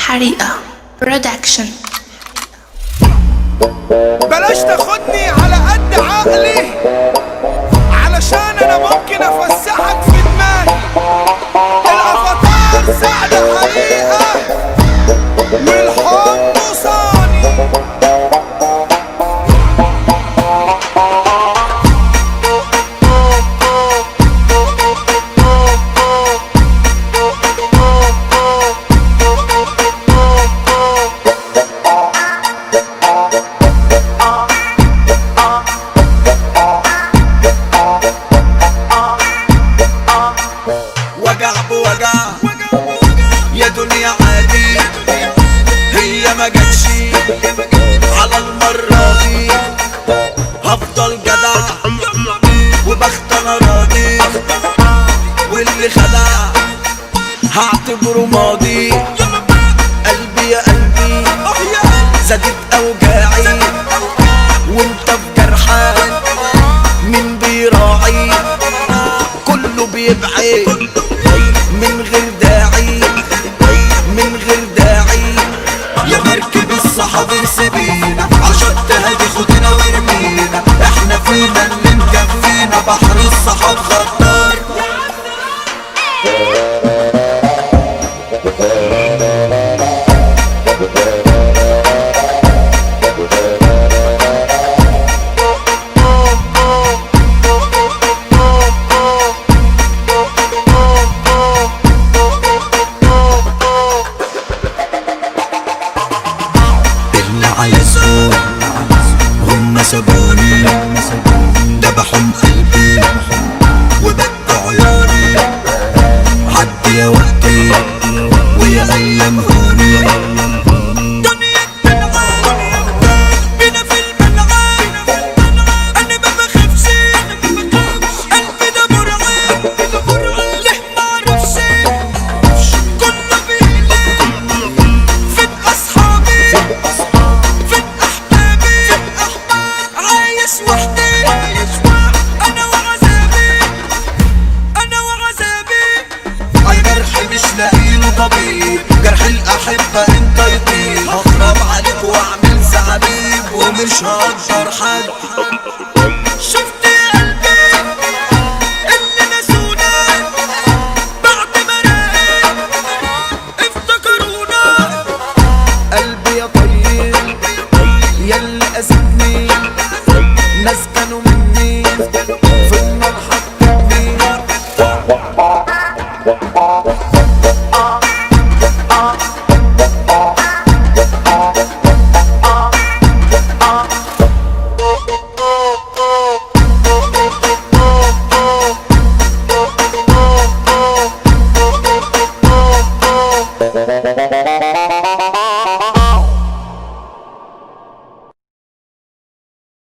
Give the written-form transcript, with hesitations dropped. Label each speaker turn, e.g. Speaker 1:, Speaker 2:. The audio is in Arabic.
Speaker 1: حريقة برودكشن.
Speaker 2: بلاش تاخدني على قد عقلي، علشان انا ممكن افسحك في دماغي. الافاتار سعد حقيقة والحب صاني. وجع بوجع يا دنيا عادي، هي ما جاتش على المرة دي. هفضل جدع وبخت انا راضي، واللي خدع هعتبره ماضي. قلبي يا قلبي زادت اوجاعي، وانت في جرحك مين بيراعي؟ كله بيبعد من غير داعي، من غير داعي. يا مركب الصحاب سيبينا، عشان تهدي خدنا وارمينا. احنا فينا اللي مكفينا، بحر الصحاب غدار. عايزهم هم سابوني، دبحهم قلبي وبكوا عيوني. عدي يا وقتي ويا ايام هوني. دنيا بتلعب بينا في الملعب، انا ما بخافش، قلبي ده مرعب. ليه معرفش كنا بينا، فين اصحابي، عايش وحدي انا وعذابي، انا وعذابي. الجرح مش لاقيله طبيب، جرح الاحبه انت يطيب. هخرب عليك واعمل زعبيب، ومش هقدر حد. شفت يا قلبي اللي نسونا بعد ما راقب افتكرونا. قلبي يا طيب ياللي اذتني، ناس كانوا مني في النار حطوني.